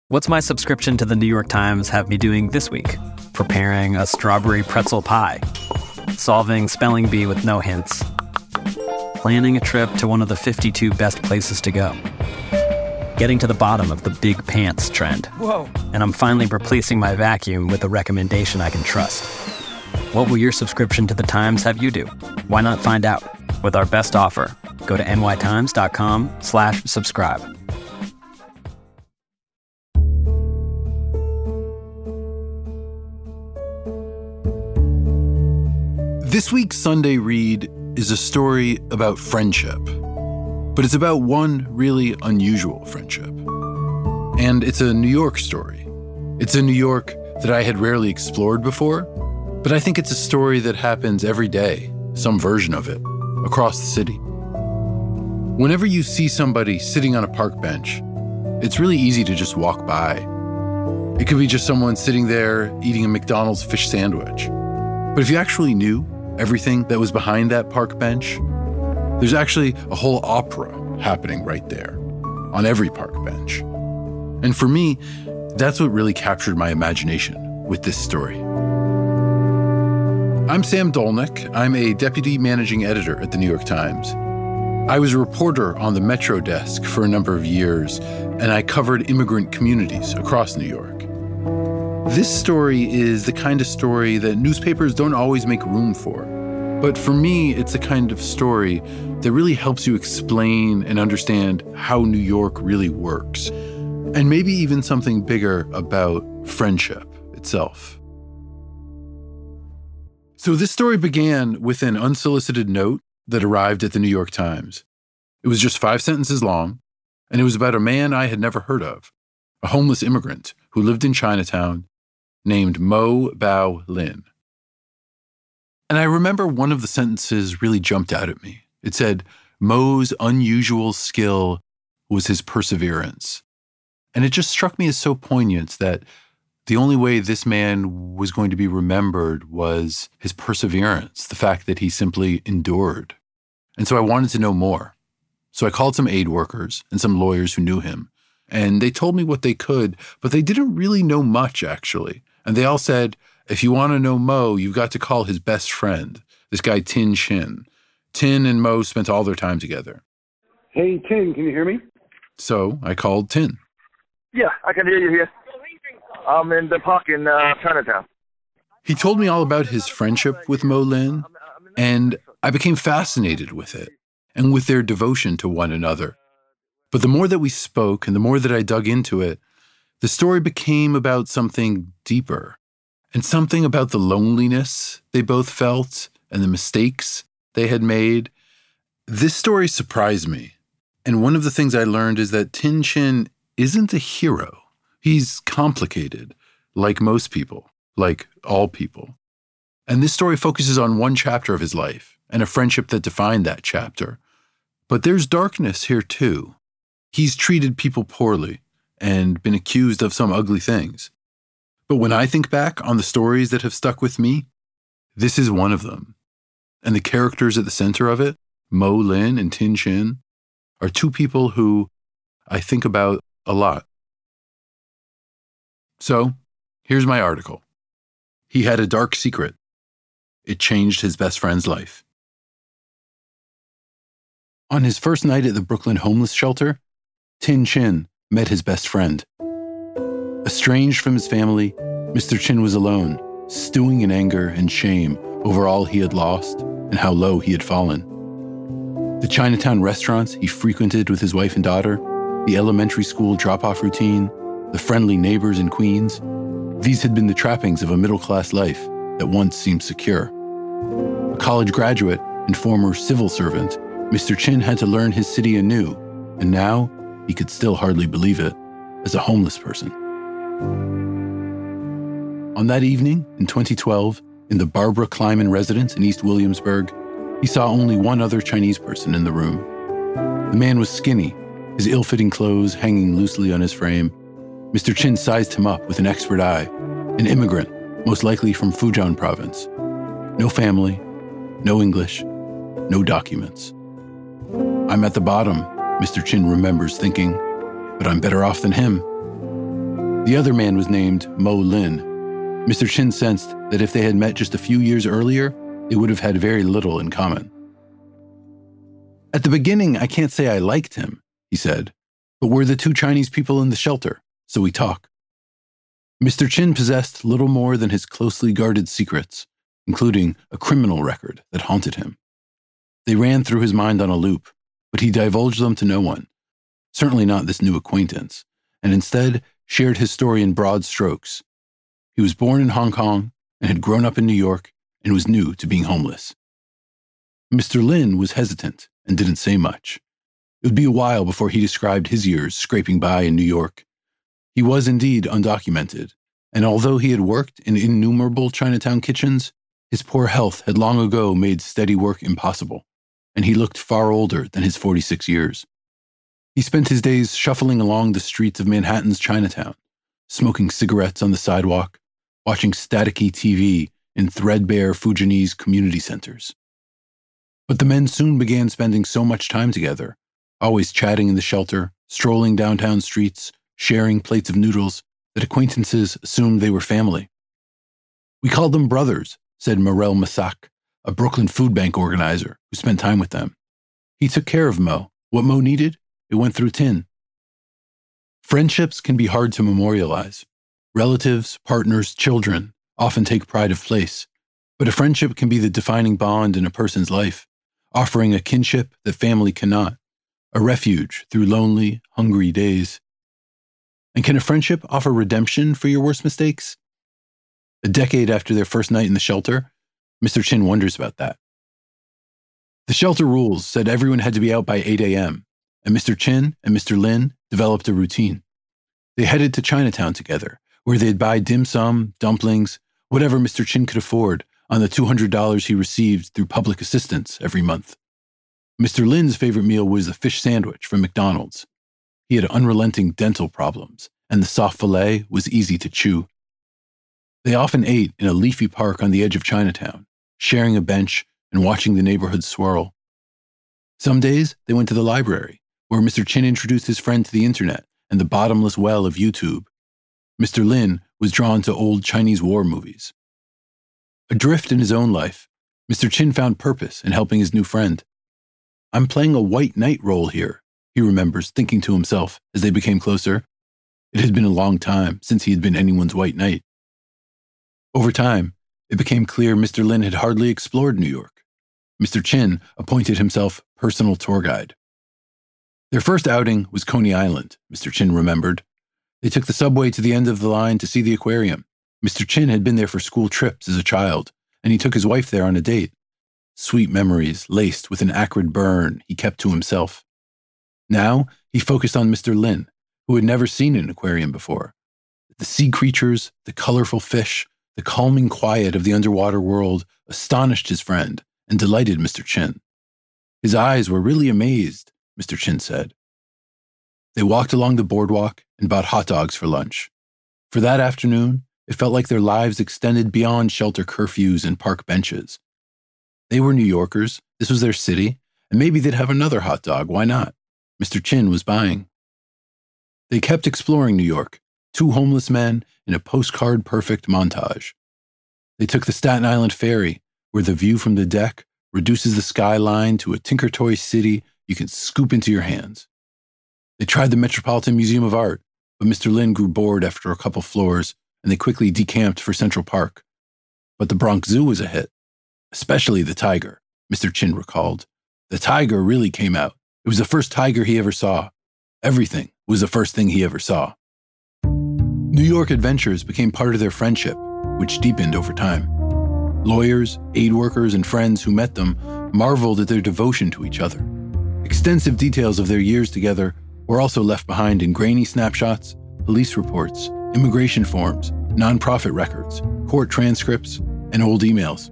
What's my subscription to the New York Times have me doing this week? Preparing a strawberry pretzel pie. Solving spelling bee with no hints. Planning a trip to one of the 52 best places to go. Getting to the bottom of the big pants trend. Whoa. And I'm finally replacing my vacuum with a recommendation I can trust. What will your subscription to the Times have you do? Why not find out? With our best offer, go to nytimes.com/subscribe. This week's Sunday Read is a story about friendship, but it's about one really unusual friendship. And it's a New York story. It's a New York that I had rarely explored before, but I think it's a story that happens every day, some version of it, across the city. Whenever you see somebody sitting on a park bench, it's really easy to just walk by. It could be just someone sitting there eating a McDonald's fish sandwich. But if you actually knew everything that was behind that park bench, there's actually a whole opera happening right there on every park bench. And for me, that's what really captured my imagination with this story. I'm Sam Dolnick. I'm a deputy managing editor at the New York Times. I was a reporter on the Metro desk for a number of years, and I covered immigrant communities across New York. This story is the kind of story that newspapers don't always make room for. But for me, it's the kind of story that really helps you explain and understand how New York really works. And maybe even something bigger about friendship itself. So this story began with an unsolicited note that arrived at the New York Times. It was just 5 sentences long, and it was about a man I had never heard of, a homeless immigrant who lived in Chinatown named Mo Bao Lin. And I remember one of the sentences really jumped out at me. It said, Mo's unusual skill was his perseverance. And it just struck me as so poignant that the only way this man was going to be remembered was his perseverance, the fact that he simply endured. And so I wanted to know more. So I called some aid workers and some lawyers who knew him. And they told me what they could, but they didn't really know much, actually. And they all said, if you want to know Mo, you've got to call his best friend, this guy Tin Shin. Tin and Mo spent all their time together. Hey, Tin, can you hear me? So I called Tin. Yeah, I can hear you here. I'm in the park in Chinatown. He told me all about his friendship with Mo Lin, and I became fascinated with it and with their devotion to one another. But the more that we spoke and the more that I dug into it, the story became about something deeper and something about the loneliness they both felt and the mistakes they had made. This story surprised me. And one of the things I learned is that Tin Shin isn't a hero. He's complicated, like most people, like all people. And this story focuses on one chapter of his life and a friendship that defined that chapter. But there's darkness here too. He's treated people poorly and been accused of some ugly things. But when I think back on the stories that have stuck with me, this is one of them. And the characters at the center of it, Mo Lin and Tin Shin, are two people who I think about a lot. So, here's my article. He had a dark secret. It changed his best friend's life. On his first night at the Brooklyn homeless shelter, Tin Shin met his best friend. Estranged from his family, Mr. Chin was alone, stewing in anger and shame over all he had lost and how low he had fallen. The Chinatown restaurants he frequented with his wife and daughter, the elementary school drop-off routine, the friendly neighbors in Queens, these had been the trappings of a middle-class life that once seemed secure. A college graduate and former civil servant, Mr. Chin had to learn his city anew, and now he could still hardly believe it, as a homeless person. On that evening, in 2012, in the Barbara Kleiman residence in East Williamsburg, he saw only one other Chinese person in the room. The man was skinny, his ill-fitting clothes hanging loosely on his frame. Mr. Chin sized him up with an expert eye, an immigrant, most likely from Fujian province. No family, no English, no documents. I'm at the bottom, Mr. Chin remembers thinking, but I'm better off than him. The other man was named Mo Lin. Mr. Chin sensed that if they had met just a few years earlier, they would have had very little in common. At the beginning, I can't say I liked him, he said, but we're the two Chinese people in the shelter, so we talk. Mr. Chin possessed little more than his closely guarded secrets, including a criminal record that haunted him. They ran through his mind on a loop, but he divulged them to no one, certainly not this new acquaintance, and instead shared his story in broad strokes. He was born in Hong Kong and had grown up in New York and was new to being homeless. Mr. Lin was hesitant and didn't say much. It would be a while before he described his years scraping by in New York. He was indeed undocumented, and although he had worked in innumerable Chinatown kitchens, his poor health had long ago made steady work impossible, and he looked far older than his 46 years. He spent his days shuffling along the streets of Manhattan's Chinatown, smoking cigarettes on the sidewalk, watching staticky TV in threadbare Fujianese community centers. But the men soon began spending so much time together, always chatting in the shelter, strolling downtown streets, sharing plates of noodles, that acquaintances assumed they were family. We called them brothers, said Morel Massac, a Brooklyn food bank organizer who spent time with them. He took care of Mo. What Mo needed, it went through Tin. Friendships can be hard to memorialize. Relatives, partners, children often take pride of place, but a friendship can be the defining bond in a person's life, offering a kinship that family cannot, a refuge through lonely, hungry days. And can a friendship offer redemption for your worst mistakes? A decade after their first night in the shelter, Mr. Chin wonders about that. The shelter rules said everyone had to be out by 8 a.m., and Mr. Chin and Mr. Lin developed a routine. They headed to Chinatown together, where they'd buy dim sum, dumplings, whatever Mr. Chin could afford on the $200 he received through public assistance every month. Mr. Lin's favorite meal was a fish sandwich from McDonald's. He had unrelenting dental problems, and the soft fillet was easy to chew. They often ate in a leafy park on the edge of Chinatown, sharing a bench and watching the neighborhood swirl. Some days, they went to the library, where Mr. Chin introduced his friend to the internet and the bottomless well of YouTube. Mr. Lin was drawn to old Chinese war movies. Adrift in his own life, Mr. Chin found purpose in helping his new friend. I'm playing a white knight role here, he remembers, thinking to himself as they became closer. It had been a long time since he had been anyone's white knight. Over time, it became clear Mr. Lin had hardly explored New York. Mr. Chin appointed himself personal tour guide. Their first outing was Coney Island, Mr. Chin remembered. They took the subway to the end of the line to see the aquarium. Mr. Chin had been there for school trips as a child, and he took his wife there on a date. Sweet memories laced with an acrid burn he kept to himself. Now, he focused on Mr. Lin, who had never seen an aquarium before. The sea creatures, the colorful fish, the calming quiet of the underwater world astonished his friend and delighted Mr. Chin. His eyes were really amazed, Mr. Chin said. They walked along the boardwalk and bought hot dogs for lunch. For that afternoon, it felt like their lives extended beyond shelter curfews and park benches. They were New Yorkers, this was their city, and maybe they'd have another hot dog, why not? Mr. Chin was buying. They kept exploring New York, two homeless men in a postcard-perfect montage. They took the Staten Island ferry, where the view from the deck reduces the skyline to a Tinker Toy city you can scoop into your hands. They tried the Metropolitan Museum of Art, but Mr. Lin grew bored after a couple floors, and they quickly decamped for Central Park. But the Bronx Zoo was a hit, especially the tiger, Mr. Chin recalled. The tiger really came out. It was the first tiger he ever saw. Everything was the first thing he ever saw. New York adventures became part of their friendship, which deepened over time. Lawyers, aid workers, and friends who met them marveled at their devotion to each other. Extensive details of their years together were also left behind in grainy snapshots, police reports, immigration forms, nonprofit records, court transcripts, and old emails.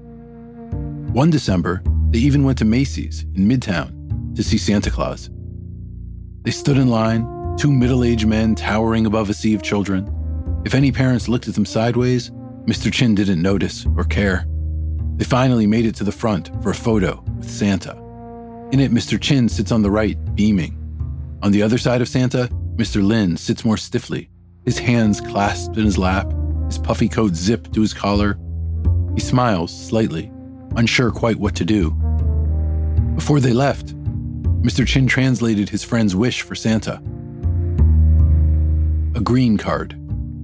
One December, they even went to Macy's in Midtown to see Santa Claus. They stood in line, two middle-aged men towering above a sea of children. If any parents looked at them sideways, Mr. Chin didn't notice or care. They finally made it to the front for a photo with Santa. In it, Mr. Chin sits on the right, beaming. On the other side of Santa, Mr. Lin sits more stiffly, his hands clasped in his lap, his puffy coat zipped to his collar. He smiles slightly, unsure quite what to do. Before they left, Mr. Chin translated his friend's wish for Santa. A green card.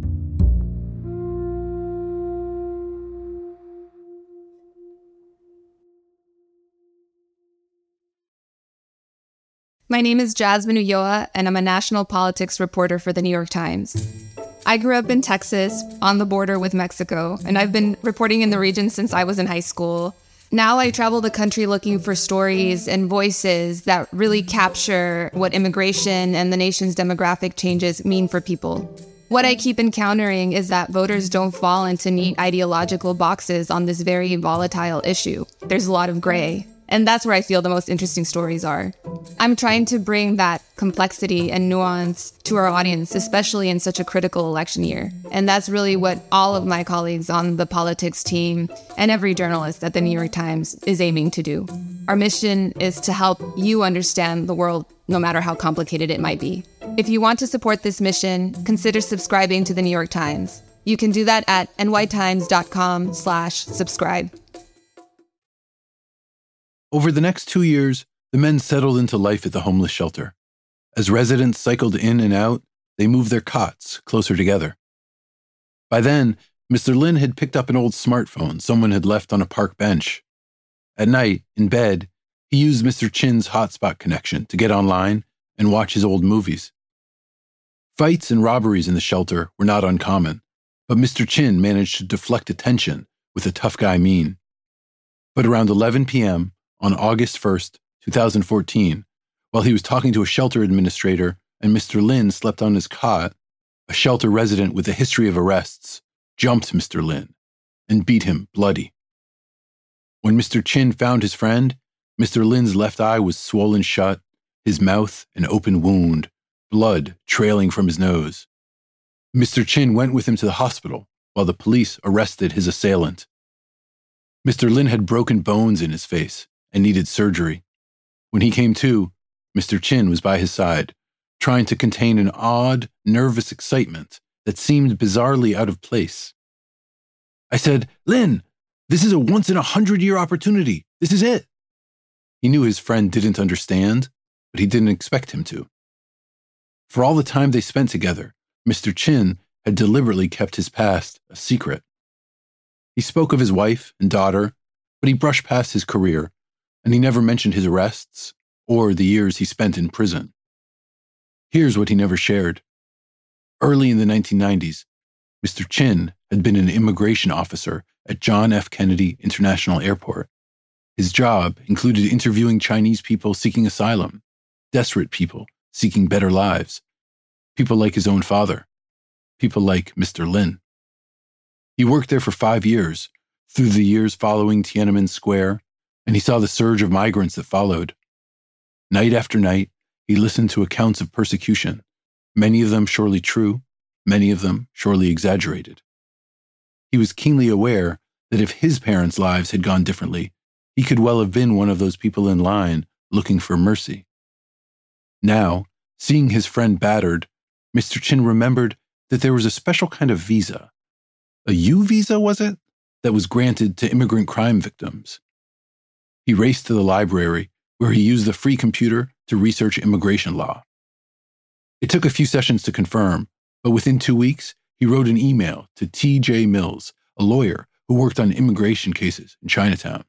My name is Jasmine Ulloa, and I'm a national politics reporter for The New York Times. I grew up in Texas, on the border with Mexico, and I've been reporting in the region since I was in high school. Now I travel the country looking for stories and voices that really capture what immigration and the nation's demographic changes mean for people. What I keep encountering is that voters don't fall into neat ideological boxes on this very volatile issue. There's a lot of gray. And that's where I feel the most interesting stories are. I'm trying to bring that complexity and nuance to our audience, especially in such a critical election year. And that's really what all of my colleagues on the politics team and every journalist at the New York Times is aiming to do. Our mission is to help you understand the world, no matter how complicated it might be. If you want to support this mission, consider subscribing to the New York Times. You can do that at nytimes.com/subscribe. Over the next 2 years, the men settled into life at the homeless shelter. As residents cycled in and out, they moved their cots closer together. By then, Mr. Lin had picked up an old smartphone someone had left on a park bench. At night, in bed, he used Mr. Chin's hotspot connection to get online and watch his old movies. Fights and robberies in the shelter were not uncommon, but Mr. Chin managed to deflect attention with a tough guy mien. But around 11 p.m., on August 1st, 2014, while he was talking to a shelter administrator and Mr. Lin slept on his cot, a shelter resident with a history of arrests jumped Mr. Lin and beat him bloody. When Mr. Chin found his friend, Mr. Lin's left eye was swollen shut, his mouth an open wound, blood trailing from his nose. Mr. Chin went with him to the hospital while the police arrested his assailant. Mr. Lin had broken bones in his face and needed surgery. When he came to, Mr. Chin was by his side, trying to contain an odd, nervous excitement that seemed bizarrely out of place. I said, "Lin, this is a once-in-a-100-year opportunity. This is it." He knew his friend didn't understand, but he didn't expect him to. For all the time they spent together, Mr. Chin had deliberately kept his past a secret. He spoke of his wife and daughter, but he brushed past his career, and he never mentioned his arrests or the years he spent in prison. Here's what he never shared. Early in the 1990s, Mr. Chin had been an immigration officer at John F. Kennedy International Airport. His job included interviewing Chinese people seeking asylum, desperate people seeking better lives, people like his own father, people like Mr. Lin. He worked there for 5 years, through the years following Tiananmen Square, and he saw the surge of migrants that followed. Night after night, he listened to accounts of persecution, many of them surely true, many of them surely exaggerated. He was keenly aware that if his parents' lives had gone differently, he could well have been one of those people in line looking for mercy. Now, seeing his friend battered, Mr. Chin remembered that there was a special kind of visa. A U visa, was it? That was granted to immigrant crime victims. He raced to the library, where he used the free computer to research immigration law. It took a few sessions to confirm, but within 2 weeks, he wrote an email to T.J. Mills, a lawyer who worked on immigration cases in Chinatown.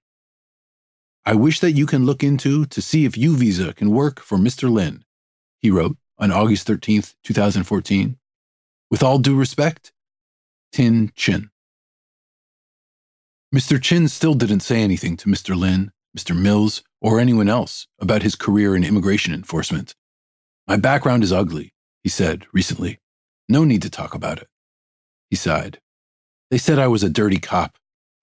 "I wish that you can look into to see if U visa can work for Mr. Lin," he wrote on August 13th, 2014. "With all due respect, Tin Chin." Mr. Chin still didn't say anything to Mr. Lin, Mr. Mills, or anyone else about his career in immigration enforcement. "My background is ugly," he said recently. "No need to talk about it." He sighed. "They said I was a dirty cop."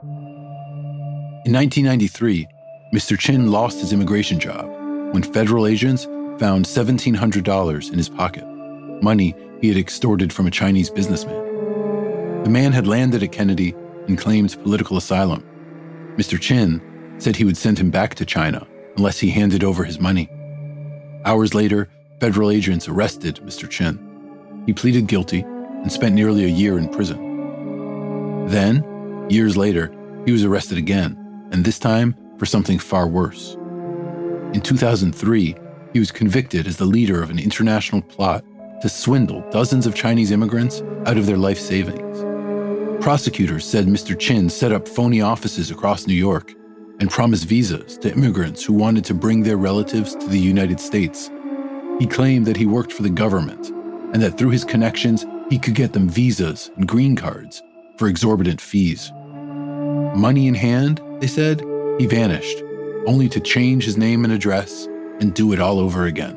In 1993, Mr. Chin lost his immigration job when federal agents found $1,700 in his pocket, money he had extorted from a Chinese businessman. The man had landed at Kennedy and claimed political asylum. Mr. Chin said he would send him back to China unless he handed over his money. Hours later, federal agents arrested Mr. Chin. He pleaded guilty, and spent nearly a year in prison. Then, years later, he was arrested again, and this time for something far worse. In 2003, he was convicted as the leader of an international plot to swindle dozens of Chinese immigrants out of their life savings. Prosecutors said Mr. Chin set up phony offices across New York and promised visas to immigrants who wanted to bring their relatives to the United States. He claimed that he worked for the government and that through his connections, he could get them visas and green cards for exorbitant fees. Money in hand, they said, he vanished, only to change his name and address and do it all over again.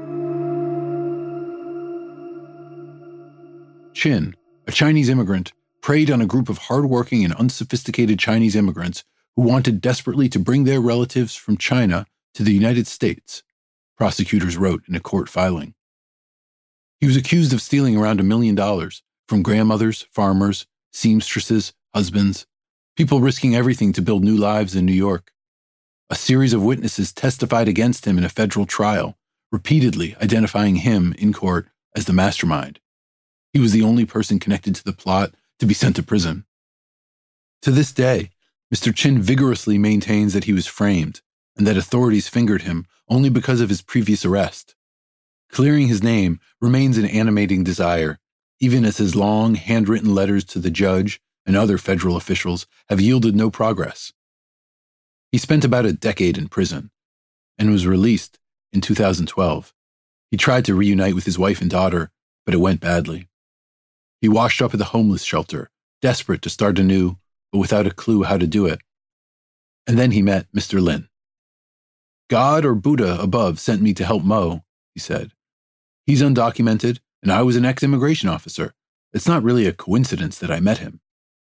Chin, a Chinese immigrant, preyed on a group of hardworking and unsophisticated Chinese immigrants who wanted desperately to bring their relatives from China to the United States, prosecutors wrote in a court filing. He was accused of stealing around $1 million from grandmothers, farmers, seamstresses, husbands, people risking everything to build new lives in New York. A series of witnesses testified against him in a federal trial, repeatedly identifying him in court as the mastermind. He was the only person connected to the plot to be sent to prison. To this day, Mr. Chin vigorously maintains that he was framed and that authorities fingered him only because of his previous arrest. Clearing his name remains an animating desire, even as his long, handwritten letters to the judge and other federal officials have yielded no progress. He spent about a decade in prison and was released in 2012. He tried to reunite with his wife and daughter, but it went badly. He washed up at the homeless shelter, desperate to start anew, but without a clue how to do it. And then he met Mr. Lin. God or Buddha above sent me to help Mo, he said. He's undocumented, and I was an ex-immigration officer. It's not really a coincidence that I met him.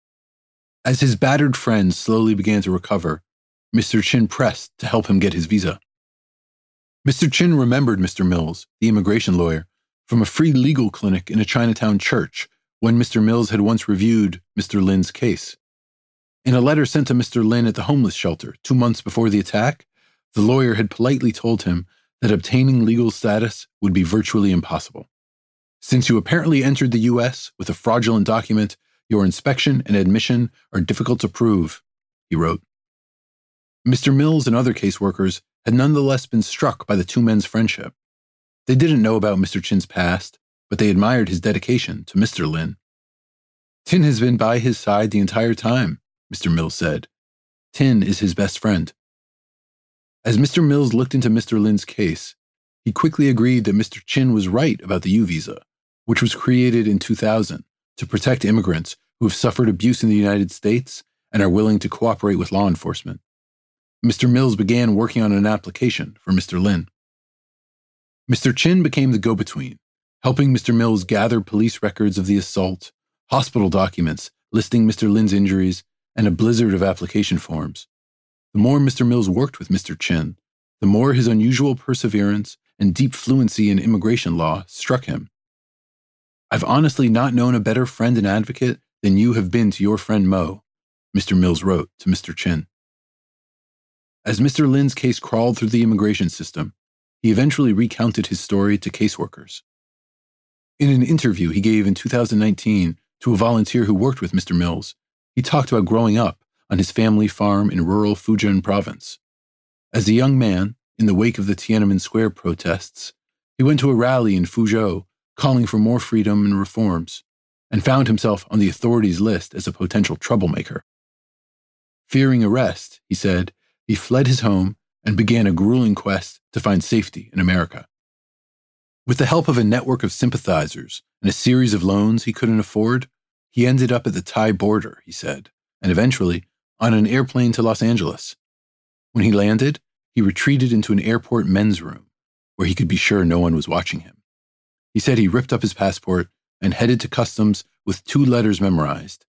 As his battered friends slowly began to recover, Mr. Chin pressed to help him get his visa. Mr. Chin remembered Mr. Mills, the immigration lawyer, from a free legal clinic in a Chinatown church when Mr. Mills had once reviewed Mr. Lin's case. In a letter sent to Mr. Lin at the homeless shelter 2 months before the attack, the lawyer had politely told him that obtaining legal status would be virtually impossible. Since you apparently entered the U.S. with a fraudulent document, your inspection and admission are difficult to prove, he wrote. Mr. Mills and other caseworkers had nonetheless been struck by the two men's friendship. They didn't know about Mr. Chin's past, but they admired his dedication to Mr. Lin. Tin has been by his side the entire time, Mr. Mills said. Tin is his best friend. As Mr. Mills looked into Mr. Lin's case, he quickly agreed that Mr. Chin was right about the U visa, which was created in 2000 to protect immigrants who have suffered abuse in the United States and are willing to cooperate with law enforcement. Mr. Mills began working on an application for Mr. Lin. Mr. Chin became the go-between, helping Mr. Mills gather police records of the assault, hospital documents listing Mr. Lin's injuries, and a blizzard of application forms. The more Mr. Mills worked with Mr. Chin, the more his unusual perseverance and deep fluency in immigration law struck him. I've honestly not known a better friend and advocate than you have been to your friend Mo, Mr. Mills wrote to Mr. Chin. As Mr. Lin's case crawled through the immigration system, he eventually recounted his story to caseworkers. In an interview he gave in 2019 to a volunteer who worked with Mr. Mills, he talked about growing up on his family farm in rural Fujian province. As a young man, in the wake of the Tiananmen Square protests, he went to a rally in Fuzhou calling for more freedom and reforms, and found himself on the authorities' list as a potential troublemaker. Fearing arrest, he said, he fled his home and began a grueling quest to find safety in America. With the help of a network of sympathizers and a series of loans he couldn't afford, he ended up at the Thai border, he said, and eventually on an airplane to Los Angeles. When he landed, he retreated into an airport men's room where he could be sure no one was watching him. He said he ripped up his passport and headed to customs with 2 letters memorized.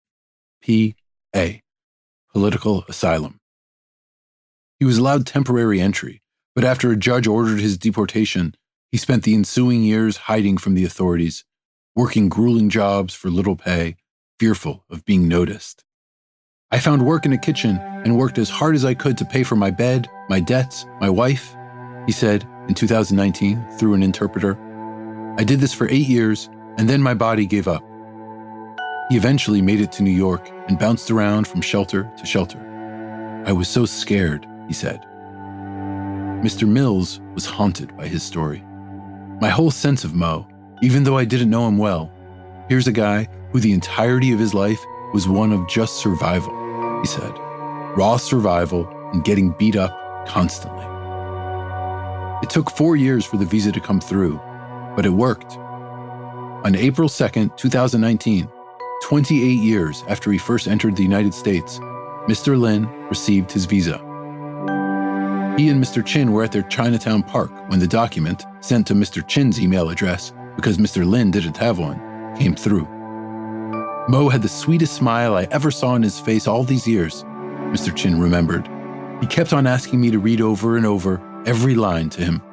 P.A. Political asylum. He was allowed temporary entry, but after a judge ordered his deportation, he spent the ensuing years hiding from the authorities, working grueling jobs for little pay, fearful of being noticed. I found work in a kitchen and worked as hard as I could to pay for my bed, my debts, my wife, he said in 2019 through an interpreter. I did this for 8 years, and then my body gave up. He eventually made it to New York and bounced around from shelter to shelter. I was so scared, he said. Mr. Mills was haunted by his story. My whole sense of Mo, even though I didn't know him well, here's a guy who the entirety of his life was one of just survival, he said. Raw survival and getting beat up constantly. It took 4 years for the visa to come through, but it worked. On April 2nd, 2019, 28 years after he first entered the United States, Mr. Lin received his visa. He and Mr. Chin were at their Chinatown park when the document, sent to Mr. Chin's email address because Mr. Lin didn't have one, came through. Mo had the sweetest smile I ever saw on his face all these years, Mr. Chin remembered. He kept on asking me to read over and over every line to him.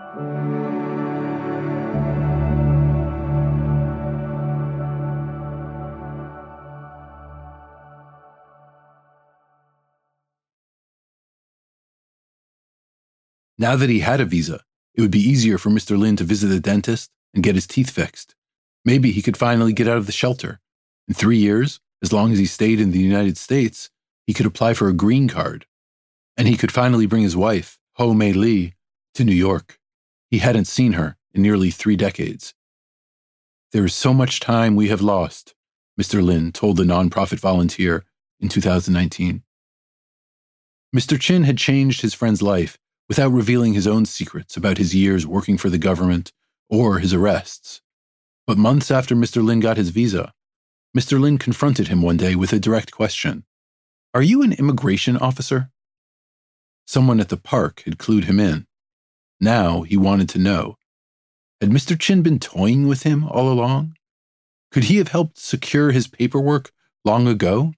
Now that he had a visa, it would be easier for Mr. Lin to visit the dentist and get his teeth fixed. Maybe he could finally get out of the shelter. In 3 years, as long as he stayed in the United States, he could apply for a green card. And he could finally bring his wife, Ho Mei Lee, to New York. He hadn't seen her in nearly 3 decades. There is so much time we have lost, Mr. Lin told the nonprofit volunteer in 2019. Mr. Chin had changed his friend's life without revealing his own secrets about his years working for the government or his arrests. But months after Mr. Lin got his visa, Mr. Lin confronted him one day with a direct question. "Are you an immigration officer?" Someone at the park had clued him in. Now he wanted to know. Had Mr. Chin been toying with him all along? Could he have helped secure his paperwork long ago?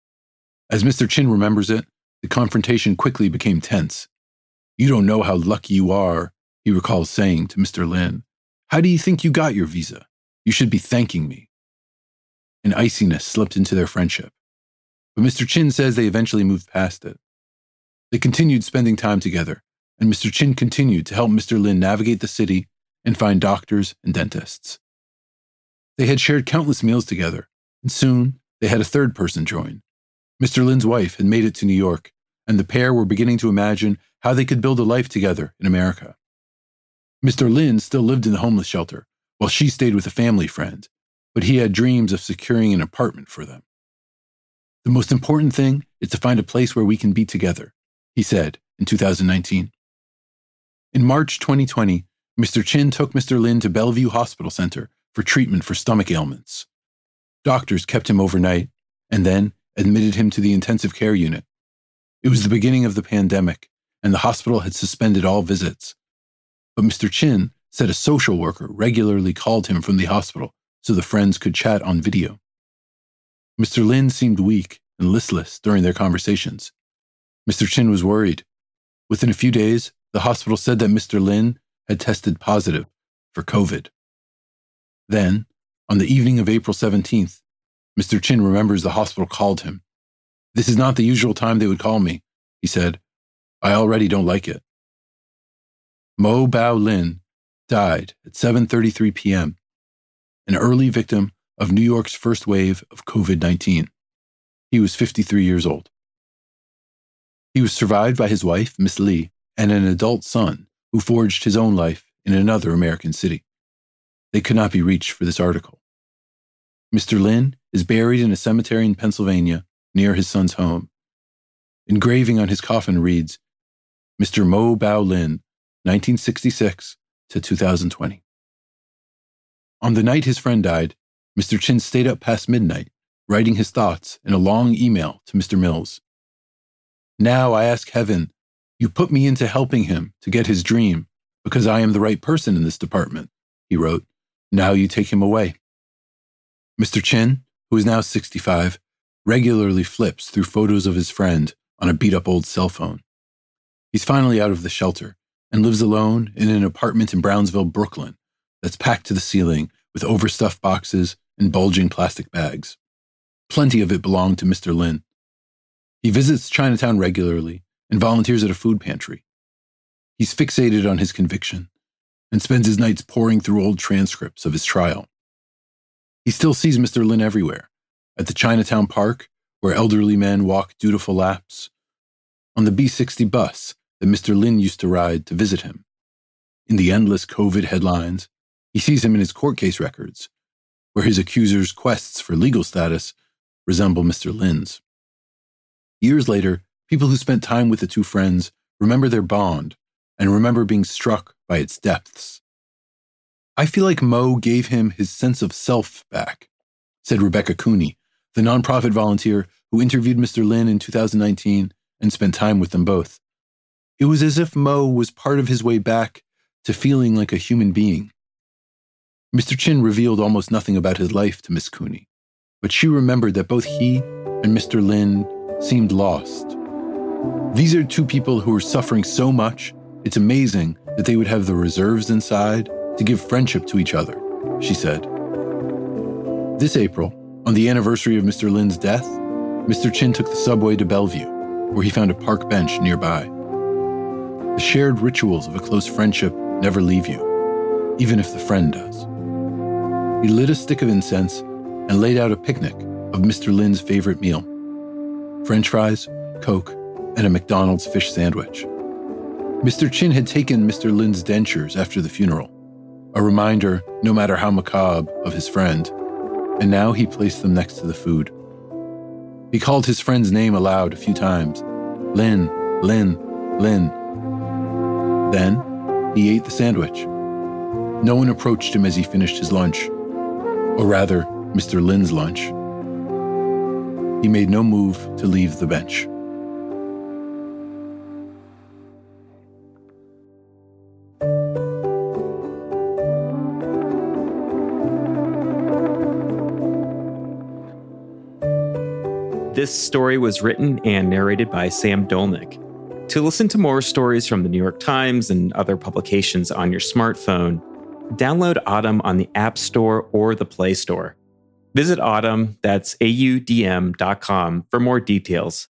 As Mr. Chin remembers it, the confrontation quickly became tense. "You don't know how lucky you are," he recalls saying to Mr. Lin. "How do you think you got your visa? You should be thanking me." An iciness slipped into their friendship. But Mr. Chin says they eventually moved past it. They continued spending time together, and Mr. Chin continued to help Mr. Lin navigate the city and find doctors and dentists. They had shared countless meals together, and soon they had a third person join. Mr. Lin's wife had made it to New York, and the pair were beginning to imagine how they could build a life together in America. Mr. Lin still lived in the homeless shelter, while she stayed with a family friend, but he had dreams of securing an apartment for them. "The most important thing is to find a place where we can be together," he said in 2019. In March 2020, Mr. Chin took Mr. Lin to Bellevue Hospital Center for treatment for stomach ailments. Doctors kept him overnight and then admitted him to the intensive care unit. It was the beginning of the pandemic, and the hospital had suspended all visits. But Mr. Chin said a social worker regularly called him from the hospital so the friends could chat on video. Mr. Lin seemed weak and listless during their conversations. Mr. Chin was worried. Within a few days, the hospital said that Mr. Lin had tested positive for COVID. Then, on the evening of April 17th, Mr. Chin remembers the hospital called him. "This is not the usual time they would call me," he said. "I already don't like it." Mo Bao Lin died at 7:33 p.m., an early victim of New York's first wave of COVID-19. He was 53 years old. He was survived by his wife, Miss Lee, and an adult son who forged his own life in another American city. They could not be reached for this article. Mr. Lin is buried in a cemetery in Pennsylvania near his son's home. Engraving on his coffin reads, Mr. Mo Bao Lin, 1966 to 2020. On the night his friend died, Mr. Chin stayed up past midnight, writing his thoughts in a long email to Mr. Mills. "Now I ask heaven, you put me into helping him to get his dream because I am the right person in this department," he wrote. "Now you take him away." Mr. Chin, who is now 65, regularly flips through photos of his friend on a beat-up old cell phone. He's finally out of the shelter and lives alone in an apartment in Brownsville, Brooklyn, that's packed to the ceiling with overstuffed boxes and bulging plastic bags. Plenty of it belonged to Mr. Lin. He visits Chinatown regularly and volunteers at a food pantry. He's fixated on his conviction and spends his nights poring through old transcripts of his trial. He still sees Mr. Lin everywhere, at the Chinatown Park, where elderly men walk dutiful laps, on the B60 bus that Mr. Lin used to ride to visit him. In the endless COVID headlines, he sees him in his court case records, where his accusers' quests for legal status resemble Mr. Lin's. Years later, people who spent time with the two friends remember their bond and remember being struck by its depths. I feel like Mo gave him his sense of self back, said Rebecca Cooney, the nonprofit volunteer who interviewed Mr. Lin in 2019 and spent time with them both. It was as if Mo was part of his way back to feeling like a human being. Mr. Chin revealed almost nothing about his life to Miss Cooney, but she remembered that both he and Mr. Lin seemed lost. These are two people who are suffering so much, it's amazing that they would have the reserves inside to give friendship to each other, she said. This April, on the anniversary of Mr. Lin's death, Mr. Chin took the subway to Bellevue, where he found a park bench nearby. The shared rituals of a close friendship never leave you, even if the friend does. He lit a stick of incense and laid out a picnic of Mr. Lin's favorite meal: French fries, Coke, and a McDonald's fish sandwich. Mr. Chin had taken Mr. Lin's dentures after the funeral, a reminder, no matter how macabre, of his friend, and now he placed them next to the food. He called his friend's name aloud a few times: Lin, Lin, Lin. Then he ate the sandwich. No one approached him as he finished his lunch, or rather, Mr. Lin's lunch. He made no move to leave the bench. This story was written and narrated by Sam Dolnick. To listen to more stories from the New York Times and other publications on your smartphone, download Audm on the App Store or the Play Store. Visit Audm, that's AUDM.com, for more details.